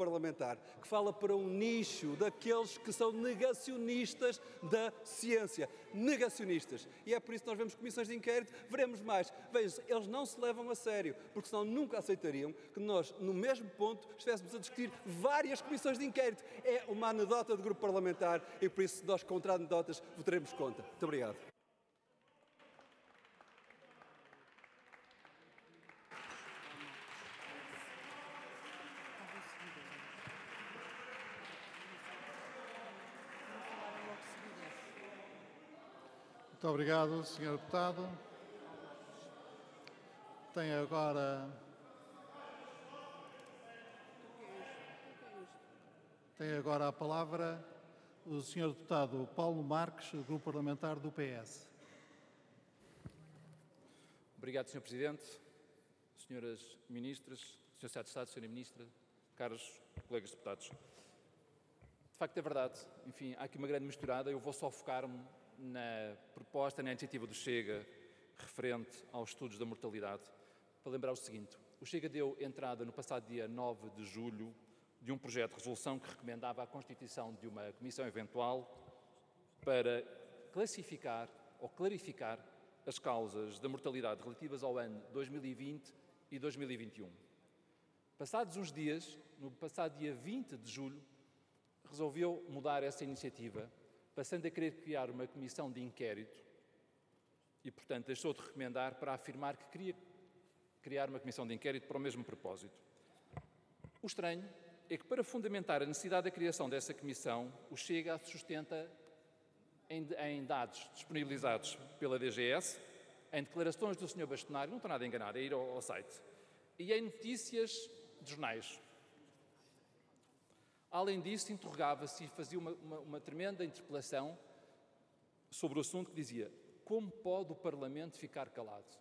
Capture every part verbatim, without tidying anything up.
parlamentar, que fala para um nicho daqueles que são negacionistas da ciência. Negacionistas. E é por isso que nós vemos comissões de inquérito, veremos mais. Vejam, eles não se levam a sério, porque senão nunca aceitariam que nós, no mesmo ponto, estivéssemos a discutir várias comissões de inquérito. É uma anedota do grupo parlamentar e por isso nós, contra anedotas, votaremos contra. Muito obrigado. Muito obrigado, senhor Deputado. Tem agora... Tem agora a palavra o senhor Deputado Paulo Marques, do Grupo Parlamentar do P S. Obrigado, senhor Presidente, senhoras Ministras, senhor Secretário de Estado, senhora Ministra, caros colegas deputados. De facto, é verdade. Enfim, há aqui uma grande misturada. Eu vou só focar-me na proposta, na iniciativa do Chega, referente aos estudos da mortalidade, para lembrar o seguinte. O Chega deu entrada no passado dia nove de julho de um projeto de resolução que recomendava a constituição de uma comissão eventual para classificar ou clarificar as causas da mortalidade relativas ao ano dois mil e vinte e dois mil e vinte e um. Passados uns dias, no passado dia vinte de julho, resolveu mudar essa iniciativa, passando a querer criar uma comissão de inquérito e, portanto, deixou de recomendar para afirmar que queria criar uma comissão de inquérito para o mesmo propósito. O estranho é que, para fundamentar a necessidade da criação dessa comissão, o Chega se sustenta em, em dados disponibilizados pela D G S, em declarações do senhor Bastonário, não estou nada enganado, é ir ao, ao site, e em notícias de jornais. Além disso, interrogava-se e fazia uma, uma, uma tremenda interpelação sobre o assunto que dizia: como pode o Parlamento ficar calado?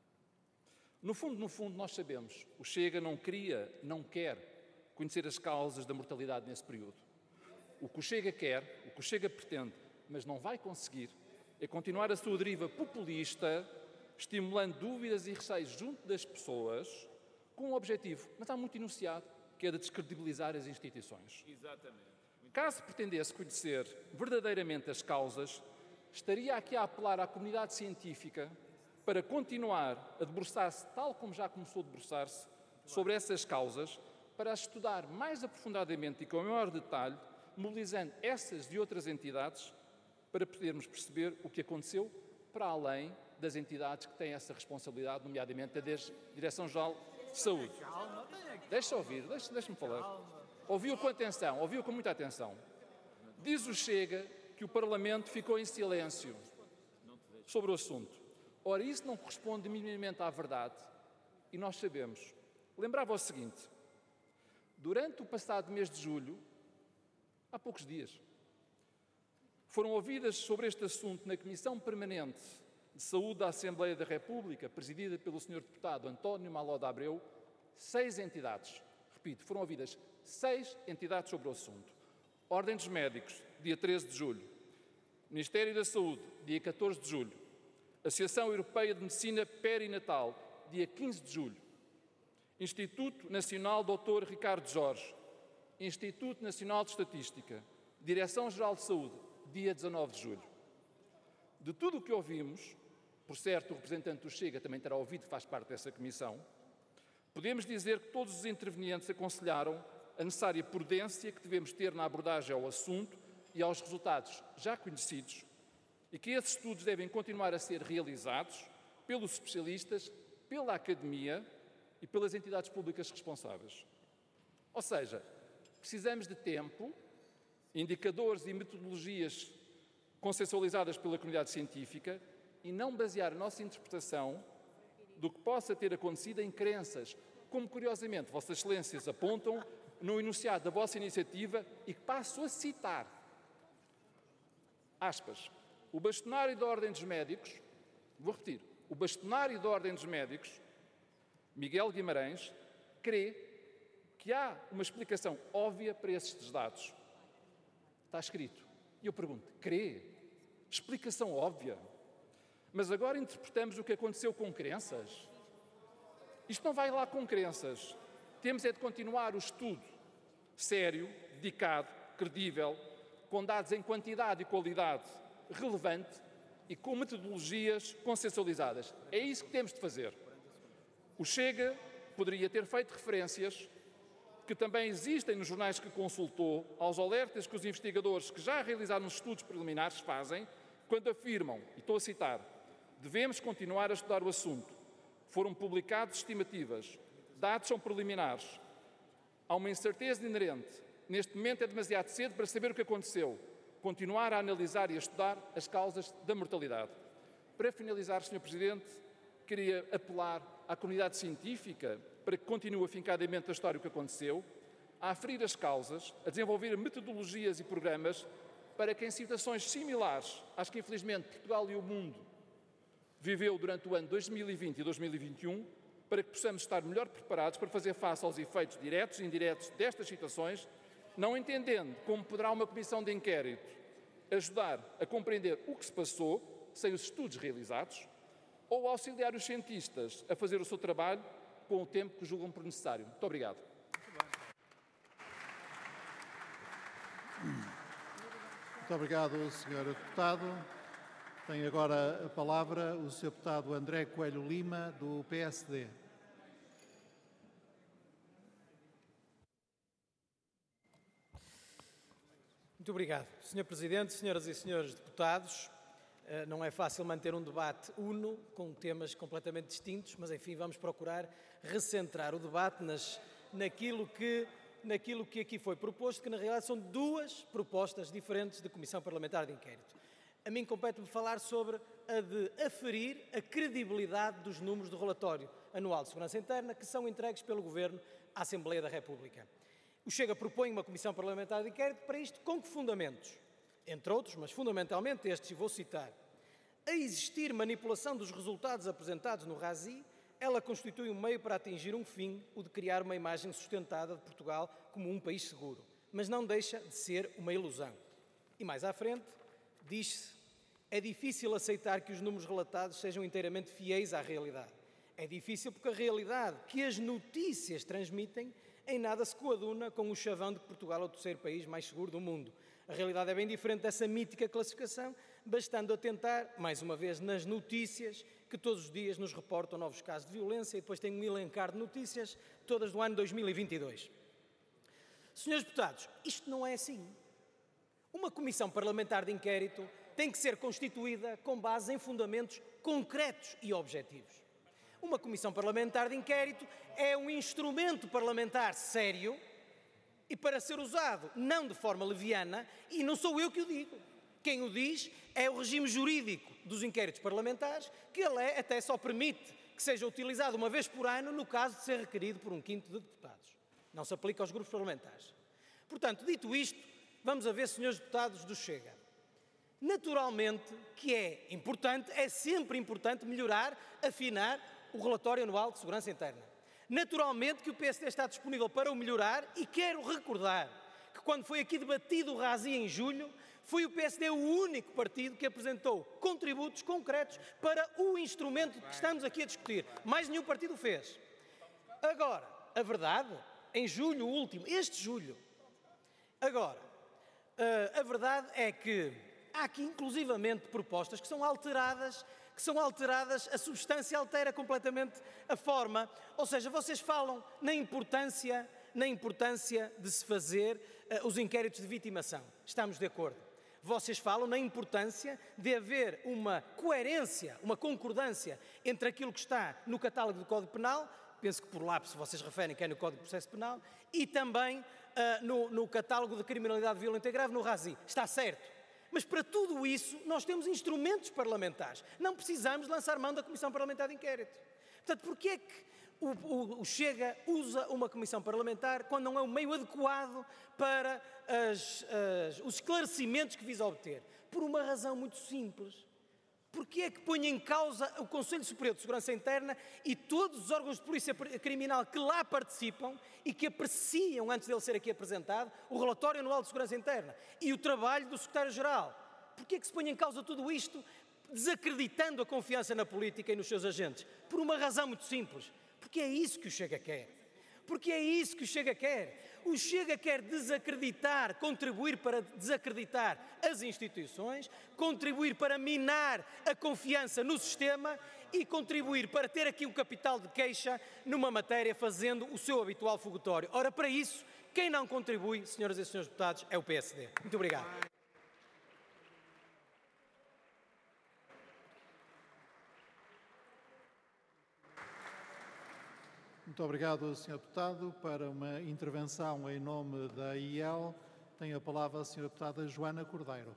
No fundo, no fundo, nós sabemos, o Chega não queria, não quer conhecer as causas da mortalidade nesse período. O que o Chega quer, o que o Chega pretende, mas não vai conseguir, é continuar a sua deriva populista, estimulando dúvidas e receios junto das pessoas, com um objetivo, mas há muito enunciado, que é de descredibilizar as instituições. Exatamente. Caso pretendesse conhecer verdadeiramente as causas, estaria aqui a apelar à comunidade científica para continuar a debruçar-se, tal como já começou a debruçar-se, sobre essas causas, para as estudar mais aprofundadamente e com maior detalhe, mobilizando essas e outras entidades para podermos perceber o que aconteceu, para além das entidades que têm essa responsabilidade, nomeadamente a Direção-Geral de Saúde. Deixa ouvir, deixa, deixa-me falar. Ouviu com atenção, ouviu com muita atenção. Diz o Chega que o Parlamento ficou em silêncio sobre o assunto. Ora, isso não corresponde minimamente à verdade e nós sabemos. Lembrava o seguinte: durante o passado mês de julho, há poucos dias, foram ouvidas sobre este assunto na Comissão Permanente de Saúde da Assembleia da República, presidida pelo senhor Deputado António Maló de Abreu, seis entidades. Repito, foram ouvidas seis entidades sobre o assunto. Ordem dos Médicos, dia treze de julho. Ministério da Saúde, dia catorze de julho. Associação Europeia de Medicina Perinatal, dia quinze de julho. Instituto Nacional doutor Ricardo Jorge. Instituto Nacional de Estatística. Direção-Geral de Saúde, dia dezanove de julho. De tudo o que ouvimos, por certo, o representante do Chega também terá ouvido que faz parte dessa comissão, podemos dizer que todos os intervenientes aconselharam a necessária prudência que devemos ter na abordagem ao assunto e aos resultados já conhecidos e que esses estudos devem continuar a ser realizados pelos especialistas, pela academia e pelas entidades públicas responsáveis. Ou seja, precisamos de tempo, indicadores e metodologias consensualizadas pela comunidade científica e não basear a nossa interpretação do que possa ter acontecido em crenças, como curiosamente Vossas Excelências apontam no enunciado da vossa iniciativa e que passo a citar. Aspas. O bastonário da Ordem dos Médicos, vou repetir, o bastonário da Ordem dos Médicos, Miguel Guimarães, crê que há uma explicação óbvia para esses dados. Está escrito. E eu pergunto, crê? Explicação óbvia? Mas agora interpretamos o que aconteceu com crenças? Isto não vai lá com crenças. Temos é de continuar o estudo, sério, dedicado, credível, com dados em quantidade e qualidade relevante e com metodologias consensualizadas. É isso que temos de fazer. O Chega poderia ter feito referências que também existem nos jornais que consultou aos alertas que os investigadores que já realizaram os estudos preliminares fazem quando afirmam, e estou a citar, devemos continuar a estudar o assunto. Foram publicadas estimativas, dados são preliminares. Há uma incerteza inerente. Neste momento é demasiado cedo para saber o que aconteceu. Continuar a analisar e a estudar as causas da mortalidade. Para finalizar, senhor Presidente, queria apelar à comunidade científica para que continue afincadamente a história do que aconteceu, a aferir as causas, a desenvolver metodologias e programas para que em situações similares às que infelizmente Portugal e o mundo viveu durante o ano dois mil e vinte e dois mil e vinte e um, para que possamos estar melhor preparados para fazer face aos efeitos diretos e indiretos destas situações, não entendendo como poderá uma comissão de inquérito ajudar a compreender o que se passou, sem os estudos realizados, ou auxiliar os cientistas a fazer o seu trabalho com o tempo que julgam por necessário. Muito obrigado. Muito obrigado, senhor Deputado. Tem agora a palavra o senhor Deputado André Coelho Lima, do P S D. Muito obrigado. senhor Presidente, senhoras e senhores deputados, não é fácil manter um debate uno com temas completamente distintos, mas enfim, vamos procurar recentrar o debate nas, naquilo, que, naquilo que aqui foi proposto, que na realidade são duas propostas diferentes de Comissão Parlamentar de Inquérito. A mim compete-me falar sobre a de aferir a credibilidade dos números do relatório anual de segurança interna que são entregues pelo Governo à Assembleia da República. O Chega propõe uma Comissão Parlamentar de Inquérito para isto com que fundamentos? Entre outros, mas fundamentalmente estes, e vou citar. A existir manipulação dos resultados apresentados no RASI, ela constitui um meio para atingir um fim, o de criar uma imagem sustentada de Portugal como um país seguro, mas não deixa de ser uma ilusão. E mais à frente, diz-se, é difícil aceitar que os números relatados sejam inteiramente fiéis à realidade. É difícil porque a realidade que as notícias transmitem em nada se coaduna com o chavão de que Portugal é o terceiro país mais seguro do mundo. A realidade é bem diferente dessa mítica classificação, bastando atentar, mais uma vez, nas notícias que todos os dias nos reportam novos casos de violência e depois tem um elencar de notícias, todas do ano dois mil e vinte e dois. Senhores deputados, isto não é assim. Uma comissão parlamentar de inquérito tem que ser constituída com base em fundamentos concretos e objetivos. Uma comissão parlamentar de inquérito é um instrumento parlamentar sério e para ser usado não de forma leviana, e não sou eu que o digo. Quem o diz é o regime jurídico dos inquéritos parlamentares, que ele é, até só permite que seja utilizado uma vez por ano no caso de ser requerido por um quinto de deputados. Não se aplica aos grupos parlamentares. Portanto, dito isto, vamos a ver, senhores deputados do Chega. Naturalmente que é importante, é sempre importante melhorar, afinar o relatório anual de segurança interna. Naturalmente que o P S D está disponível para o melhorar e quero recordar que quando foi aqui debatido o RASI em julho, foi o P S D o único partido que apresentou contributos concretos para o instrumento que estamos aqui a discutir. Mais nenhum partido o fez. Agora, a verdade, em julho último, este julho, agora, a verdade é que há aqui inclusivamente propostas que são alteradas, que são alteradas, a substância altera completamente a forma, ou seja, vocês falam na importância, na importância de se fazer uh, os inquéritos de vitimação. Estamos de acordo. Vocês falam na importância de haver uma coerência, uma concordância entre aquilo que está no catálogo do Código Penal, penso que por lapso vocês referem que é no Código de Processo Penal, e também uh, no, no catálogo de criminalidade violenta e grave, no RASI. Está certo. Mas para tudo isso nós temos instrumentos parlamentares. Não precisamos lançar mão da Comissão Parlamentar de Inquérito. Portanto, porquê é que o, o, o Chega usa uma Comissão Parlamentar quando não é o meio adequado para as, as, os esclarecimentos que visa obter? Por uma razão muito simples. Porquê é que põe em causa o Conselho Superior de Segurança Interna e todos os órgãos de polícia criminal que lá participam e que apreciam, antes dele ser aqui apresentado, o relatório anual de segurança interna e o trabalho do secretário-geral? Porquê é que se põe em causa tudo isto, desacreditando a confiança na política e nos seus agentes? Por uma razão muito simples. Porque é isso que o Chega quer. Porque é isso que o Chega quer. o Chega quer desacreditar, contribuir para desacreditar as instituições, contribuir para minar a confiança no sistema e contribuir para ter aqui um capital de queixa numa matéria fazendo o seu habitual fogotório. Ora, para isso, quem não contribui, senhoras e senhores deputados, é o P S D. Muito obrigado. Muito obrigado, senhor Deputado. Para uma intervenção em nome da I E L, tem a palavra a senhora Deputada Joana Cordeiro.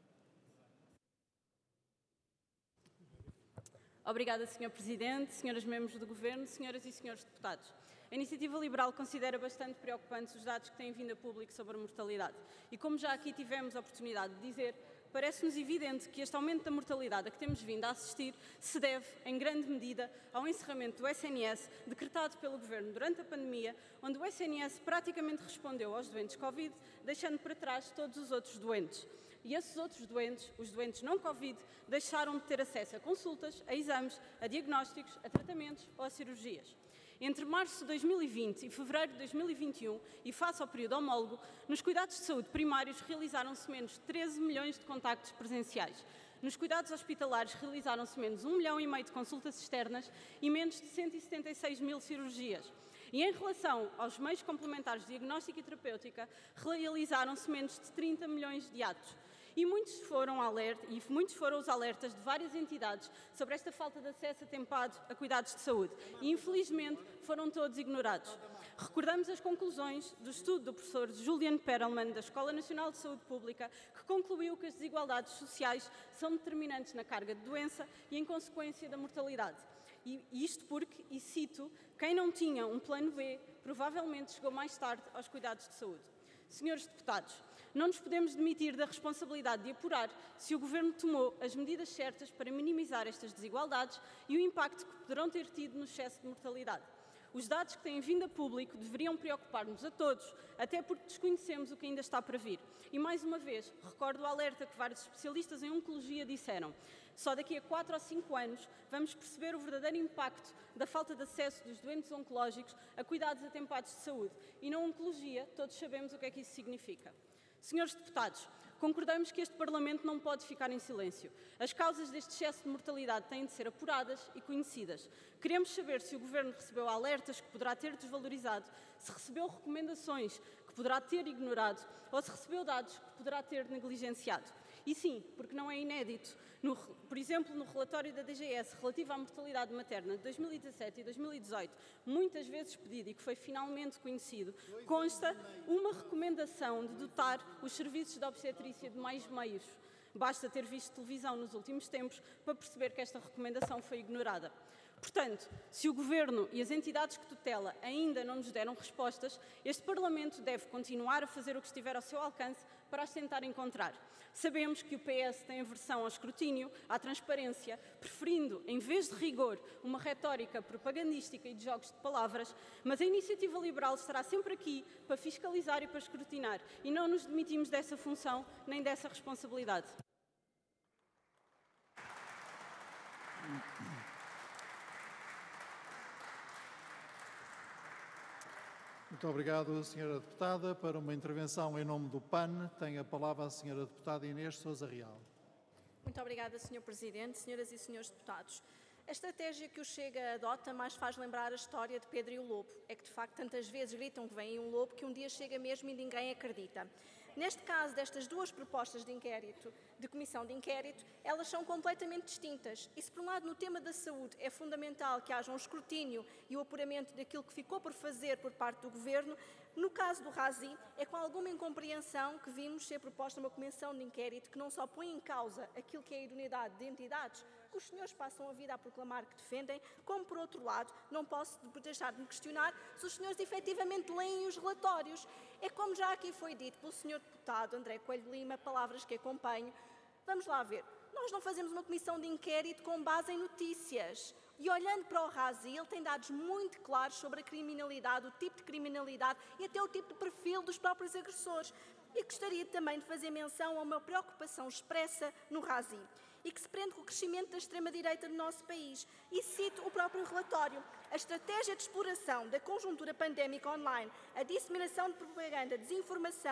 Obrigada, senhor Presidente, senhoras membros do Governo, senhoras e senhores deputados. A Iniciativa Liberal considera bastante preocupantes os dados que têm vindo a público sobre a mortalidade. E como já aqui tivemos a oportunidade de dizer, parece-nos evidente que este aumento da mortalidade a que temos vindo a assistir se deve, em grande medida, ao encerramento do S N S decretado pelo Governo durante a pandemia, onde o S N S praticamente respondeu aos doentes Covid, deixando para trás todos os outros doentes. E esses outros doentes, os doentes não Covid, deixaram de ter acesso a consultas, a exames, a diagnósticos, a tratamentos ou a cirurgias. Entre março de dois mil e vinte e fevereiro de dois mil e vinte e um, e face ao período homólogo, nos cuidados de saúde primários realizaram-se menos de treze milhões de contactos presenciais. Nos cuidados hospitalares realizaram-se menos um milhão e meio de consultas externas e menos de cento e setenta e seis mil cirurgias. E em relação aos meios complementares de diagnóstica e terapêutica, realizaram-se menos de trinta milhões de atos. E muitos, foram alerta, e muitos foram os alertas de várias entidades sobre esta falta de acesso atempado a cuidados de saúde. E, infelizmente, foram todos ignorados. Recordamos as conclusões do estudo do professor Julian Perelman, da Escola Nacional de Saúde Pública, que concluiu que as desigualdades sociais são determinantes na carga de doença e, em consequência, da mortalidade. E isto porque, e cito, quem não tinha um plano B provavelmente chegou mais tarde aos cuidados de saúde. Senhores deputados, não nos podemos demitir da responsabilidade de apurar se o Governo tomou as medidas certas para minimizar estas desigualdades e o impacto que poderão ter tido no excesso de mortalidade. Os dados que têm vindo a público deveriam preocupar-nos a todos, até porque desconhecemos o que ainda está para vir. E, mais uma vez, recordo o alerta que vários especialistas em oncologia disseram. Só daqui a quatro ou cinco anos vamos perceber o verdadeiro impacto da falta de acesso dos doentes oncológicos a cuidados atempados de saúde. E na oncologia, todos sabemos o que é que isso significa. Senhores deputados, concordamos que este Parlamento não pode ficar em silêncio. As causas deste excesso de mortalidade têm de ser apuradas e conhecidas. Queremos saber se o Governo recebeu alertas que poderá ter desvalorizado, se recebeu recomendações que poderá ter ignorado ou se recebeu dados que poderá ter negligenciado. E sim, porque não é inédito. No, por exemplo, no relatório da D G S relativo à mortalidade materna de dois mil e dezassete e dois mil e dezoito, muitas vezes pedido e que foi finalmente conhecido, consta uma recomendação de dotar os serviços de obstetrícia de mais meios. Basta ter visto televisão nos últimos tempos para perceber que esta recomendação foi ignorada. Portanto, se o Governo e as entidades que tutela ainda não nos deram respostas, este Parlamento deve continuar a fazer o que estiver ao seu alcance para as tentar encontrar. Sabemos que o P S tem aversão ao escrutínio, à transparência, preferindo, em vez de rigor, uma retórica propagandística e de jogos de palavras, mas a Iniciativa Liberal estará sempre aqui para fiscalizar e para escrutinar, e não nos demitimos dessa função nem dessa responsabilidade. Muito obrigado, senhora Deputada. Para uma intervenção em nome do P A N, tem a palavra a senhora Deputada Inês Sousa Real. Muito obrigada, senhor Presidente, senhoras e senhores deputados. A estratégia que o Chega adota mais faz lembrar a história de Pedro e o Lobo. É que, de facto, tantas vezes gritam que vem um lobo que um dia chega mesmo e ninguém acredita. Neste caso, destas duas propostas de inquérito, de comissão de inquérito, elas são completamente distintas. E se, por um lado, no tema da saúde é fundamental que haja um escrutínio e o apuramento daquilo que ficou por fazer por parte do Governo, no caso do RASI, é com alguma incompreensão que vimos ser proposta uma comissão de inquérito que não só põe em causa aquilo que é a idoneidade de entidades que os senhores passam a vida a proclamar que defendem, como, por outro lado, não posso deixar de me questionar se os senhores efetivamente leem os relatórios. É como já aqui foi dito pelo senhor deputado André Coelho Lima, palavras que acompanho. Vamos lá ver. Nós não fazemos uma comissão de inquérito com base em notícias. E olhando para o RASI, ele tem dados muito claros sobre a criminalidade, o tipo de criminalidade e até o tipo de perfil dos próprios agressores. E gostaria também de fazer menção a uma preocupação expressa no RASI. e que se prende com o crescimento da extrema-direita no nosso país. E cito o próprio relatório: a estratégia de exploração da conjuntura pandémica online, a disseminação de propaganda, desinformação